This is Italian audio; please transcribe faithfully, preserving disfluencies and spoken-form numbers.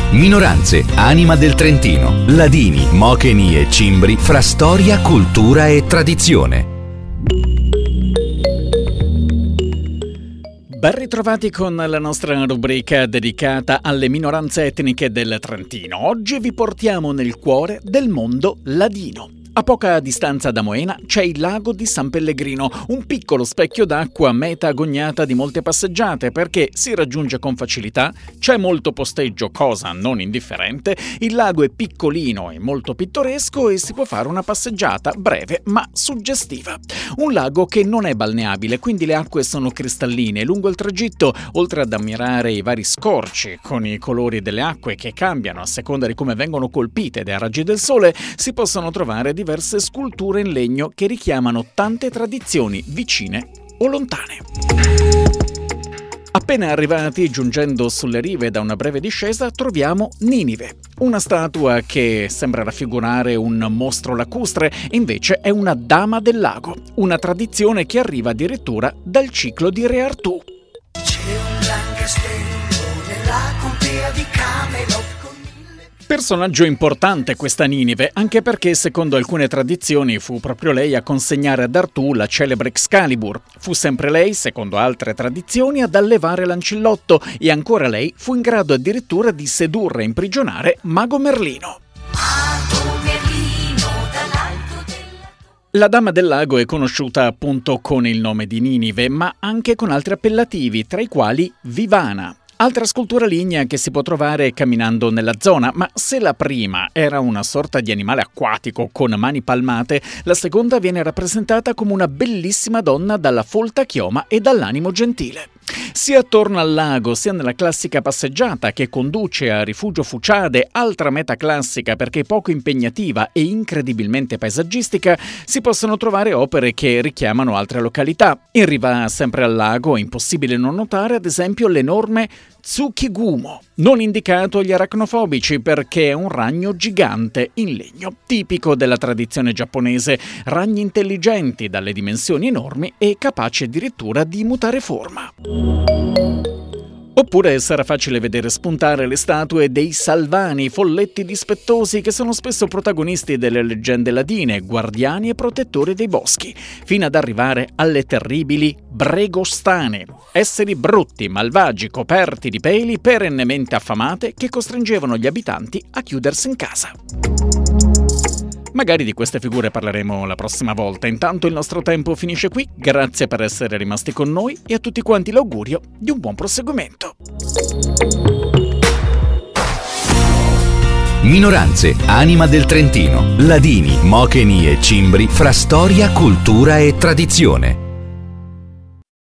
Minoranze, anima del Trentino, ladini, mocheni e cimbri fra storia, cultura e tradizione. Ben ritrovati con la nostra rubrica dedicata alle minoranze etniche del Trentino. Oggi vi portiamo nel cuore del mondo ladino. A poca distanza da Moena c'è il lago di San Pellegrino, un piccolo specchio d'acqua meta agognata di molte passeggiate perché si raggiunge con facilità, c'è molto posteggio, cosa non indifferente, il lago è piccolino e molto pittoresco e si può fare una passeggiata breve ma suggestiva. Un lago che non è balneabile, quindi le acque sono cristalline. Lungo il tragitto, oltre ad ammirare i vari scorci con i colori delle acque che cambiano a seconda di come vengono colpite dai raggi del sole, si possono trovare diverse sculture in legno che richiamano tante tradizioni vicine o lontane. Appena arrivati, giungendo sulle rive da una breve discesa, troviamo Ninive, una statua che sembra raffigurare un mostro lacustre e invece è una dama del lago, una tradizione che arriva addirittura dal ciclo di Re Artù. C'è un gran castello nella contea di Camelot. Personaggio importante questa Ninive, anche perché secondo alcune tradizioni fu proprio lei a consegnare ad Artù la celebre Excalibur. Fu sempre lei, secondo altre tradizioni, ad allevare l'ancillotto e ancora lei fu in grado addirittura di sedurre e imprigionare Mago Merlino. Mago Merlino dall'alto della... La Dama del Lago è conosciuta appunto con il nome di Ninive, ma anche con altri appellativi, tra i quali Vivana. Altra scultura lignea che si può trovare camminando nella zona, ma se la prima era una sorta di animale acquatico con mani palmate, la seconda viene rappresentata come una bellissima donna dalla folta chioma e dall'animo gentile. Sia attorno al lago, sia nella classica passeggiata che conduce a Rifugio Fuciade, altra meta classica perché poco impegnativa e incredibilmente paesaggistica, si possono trovare opere che richiamano altre località. In riva sempre al lago è impossibile non notare ad esempio l'enorme Tsukigumo, non indicato agli aracnofobici perché è un ragno gigante in legno, tipico della tradizione giapponese, ragni intelligenti dalle dimensioni enormi e capaci addirittura di mutare forma. Oppure sarà facile vedere spuntare le statue dei Salvani, folletti dispettosi che sono spesso protagonisti delle leggende ladine, guardiani e protettori dei boschi, fino ad arrivare alle terribili Bregostane, esseri brutti, malvagi, coperti di peli, perennemente affamate, che costringevano gli abitanti a chiudersi in casa. Magari di queste figure parleremo la prossima volta. Intanto il nostro tempo finisce qui. Grazie per essere rimasti con noi e a tutti quanti l'augurio di un buon proseguimento. Minoranze, anima del Trentino, ladini, mocheni e cimbri fra storia, cultura e tradizione.